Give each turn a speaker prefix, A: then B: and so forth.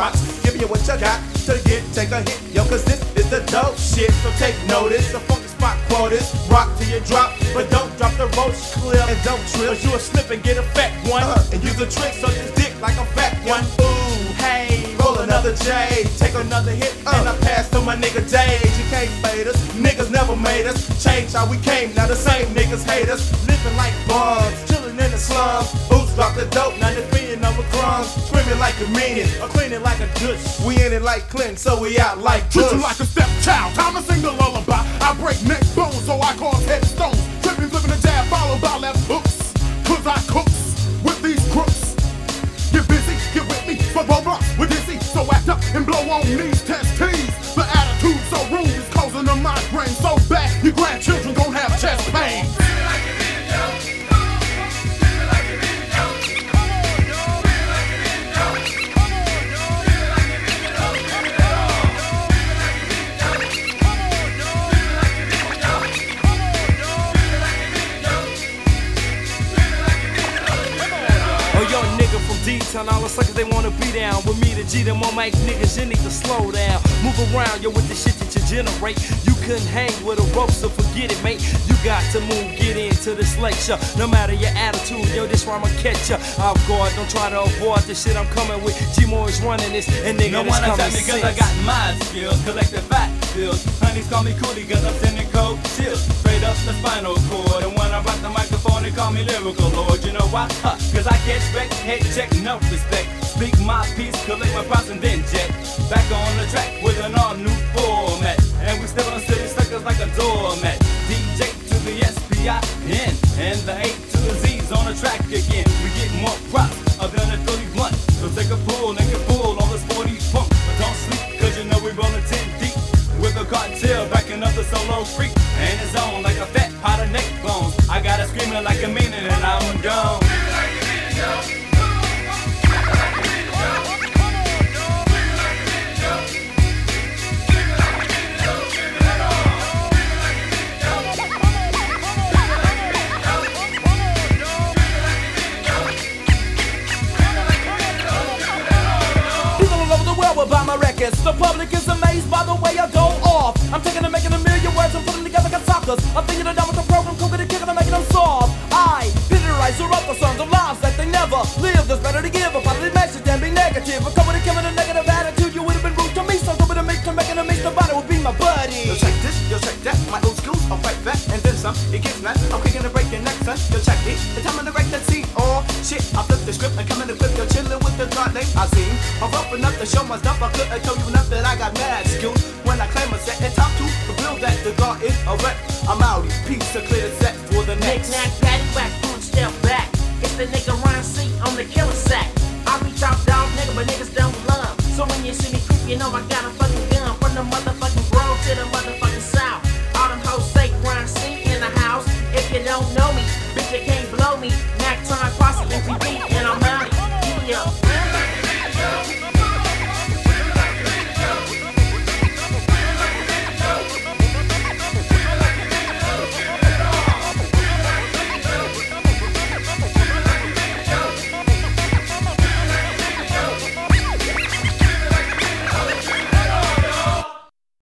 A: spots. Give you what you got to get, take a hit, yo, cause this is the dope shit. So take notice, the funky spot quotas, rock till you drop, but don't drop the roach clip and don't trip, cause you'll slip and get a fat one. And use a trick, suck his dick like a fat one. Ooh, hey, roll another J, take another hit, and I pass to my nigga Dave. You can't fade us, niggas never made us. Change how we came, now the same niggas hate us. Living like bums, chilling in the slums. Oops, drop the dope, now they're being over crumbs. Screaming like a meaning, or cleaning like a douche. We in it like Clinton, so we out like
B: Treat you like a stepchild, time to sing the lullaby. I break neck bones, so I cause headstones. Tripping, flipping a jab, followed by left hooks. Cause I cooks with these crooks. Get busy, get with me, for Roblox, we're dizzy. So act up and blow on these test tees. The attitude so rude is causing a migraine so bad your grandchildren gon' have chest pain.
C: D-Town, all the suckers they wanna be down with me to G them on mic niggas, you need to slow down. Move around, yo, with the shit that you generate. You couldn't hang with a rope, so forget it, mate. You got to move, get into this lecture. No matter your attitude, yo, this rhyme will catch ya off guard. Don't try to avoid the shit I'm coming with. G-Mo is running this, and nigga, this coming sense.
D: Cause I got my skills, collective fat bills. Honeys call me Coolie cause I'm sending cold chills. Straight up the spinal cord. And when I rock the microphone, they call me Lyrical Lord. You know why? Cause I catch back, head check, no respect. Speak my piece, collect my props and then jet. Back on the track with an all new format. And we step on city suckers like a doormat. DJ to the S-P-I-N and the A to the Z's on the track again. We get more props than a 30 blunt. So take a pull and get full on this 40 pump. But don't sleep cause you know we rollin' 10 deep. With a cartel backing up the solo freak. And it's on like a fat pot of neck bones. I got it screaming like a meaning and I'm gone.
C: By my records, the public is amazed by the way I go off. I'm taking and making a million words and putting together like suckers. I'm thinking of down with the program, cooking and kicking and making them soft. I pitterize or up the sons of lives that they never lived. It's better to give a positive message than be negative. But coming and killing a negative attitude, you would have been rude to me. So stupid to make to making a mix, nobody would be my buddy.
A: Yo, check this, yo, check that. My old school's are right back and then some. It gets mad. I'm kicking and breaking neck, son. Yo, check it. The time to wreck that scene. Oh shit, I flipped the script and come in the clip. Yo, chilling with the god name I seen. I'm roughing up to show my stuff. I couldn't tell you enough that I got mad skills. When I claim a set and top to reveal that the god is a rep. I'm outie, peace to clear the set for the next.
E: Knick-knack, paddywhack, punch, step back. It's the nigga Ryan C on the killer sack. I reach out, dog, nigga, but niggas don't love. So when you see me creep, you know I got 'em